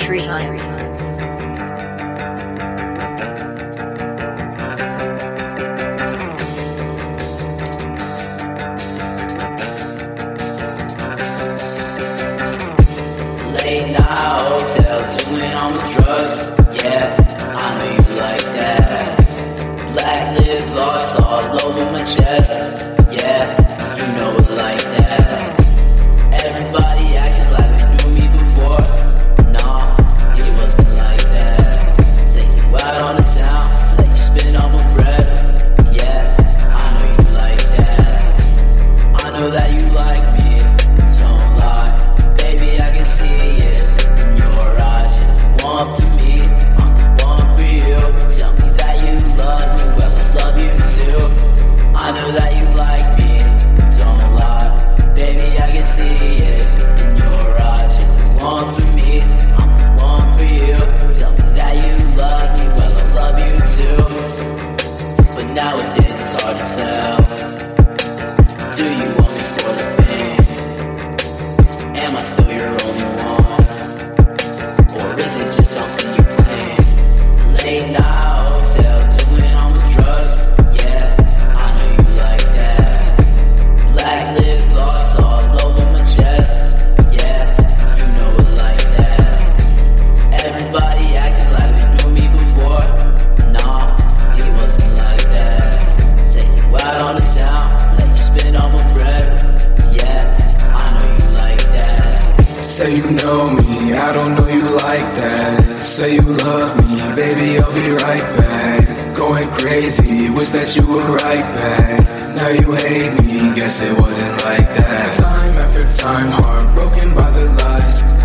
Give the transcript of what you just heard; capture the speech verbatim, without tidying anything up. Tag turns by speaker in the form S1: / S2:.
S1: Tree time.
S2: Late night hotel, doing all the drugs. Yeah, I know you like that. Black lip gloss all over my chest. Yeah, you know it like that. Everybody acting like they knew me before. Nah, it wasn't like that. Take you out on the town, let you spin on my breath. Yeah, I know you like that. I know that you like me. Don't lie, baby, I can see it in your eyes. You want for me, I'm the one for you. Tell me that you love me, well I love you too. I know that you like me, don't lie, baby, I can see it in your eyes. You want for me, I'm the one for you. Tell me that you love me, well I love you too. But nowadays it's hard to tell. Do you want me for the fame? Am I still your only one? Or is it just something you plan? Late night hotel, doing all the drugs. Yeah, I know you like that. Black lip gloss all over my chest. Yeah, you know it like that. Everybody acting like they knew me before. Nah, it wasn't like that. Take you out on the town, let you spin on my bread. Yeah, I know you like that.
S3: Say you know me, I don't know you like that. Say you love me, baby, I'll be right back. Going crazy, wish that you were right back. Now you hate me, guess it wasn't like that. Time after time, heartbroken by the lies.